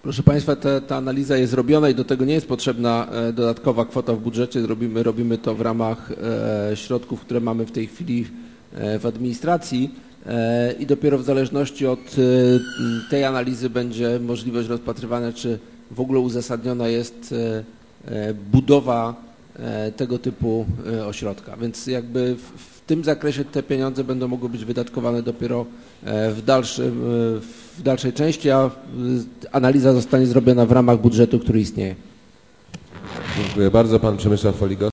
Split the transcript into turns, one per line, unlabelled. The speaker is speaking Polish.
Proszę Państwa, ta analiza jest robiona i do tego nie jest potrzebna dodatkowa kwota w budżecie. Robimy to w ramach środków, które mamy w tej chwili w administracji i dopiero w zależności od tej analizy będzie możliwość rozpatrywania, czy w ogóle uzasadniona jest budowa tego typu ośrodka. Więc jakby w tym zakresie te pieniądze będą mogły być wydatkowane dopiero w dalszej części, a analiza zostanie zrobiona w ramach budżetu, który istnieje.
Dziękuję bardzo. Pan Przemysław Foligowski.